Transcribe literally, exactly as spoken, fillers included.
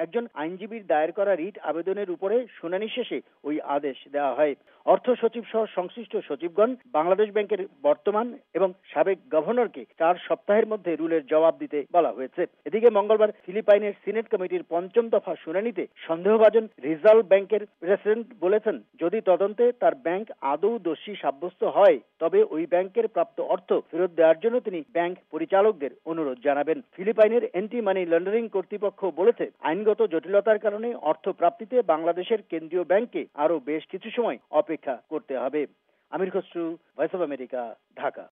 একজন আইনজীবীর দায়ের করা রিট আবেদনের উপরে শুনানি শেষে ওই আদেশ দেওয়া হয়। অর্থ সচিব সহ সংশ্লিষ্ট সচিবগণ বাংলাদেশ ব্যাংকের বর্তমান এবং সাবেক গভর্নরকে চার সপ্তাহের মধ্যে রুলের জবাব দিতে বলা হয়েছে। এদিকে মঙ্গলবার ফিলিপাইনের সিনেট কমিটির পঞ্চম দফা শুনানিতে সন্দেহভাজন রিজার্ভ ব্যাংকের প্রেসিডেন্ট বলেছেন, যদি তদন্তে তার ব্যাংক আদৌ দোষী সাব্যস্ত হয় তবে ওই ব্যাংকের প্রাপ্ত অর্থ ফেরত দেওয়ার জন্য তিনি ব্যাংক পরিচালকদের অনুরোধ জানাবেন। ফিলিপাইনের অ্যান্টি মানি লন্ডারিং কর্তৃপক্ষ বলেছে, আইনগত জটিলতার কারণে অর্থ প্রাপ্তিতে বাংলাদেশের কেন্দ্রীয় ব্যাংককে আরও বেশ কিছু সময় অপেক্ষা করতে হবে। Amir Khasru, voice of America, Dhaka.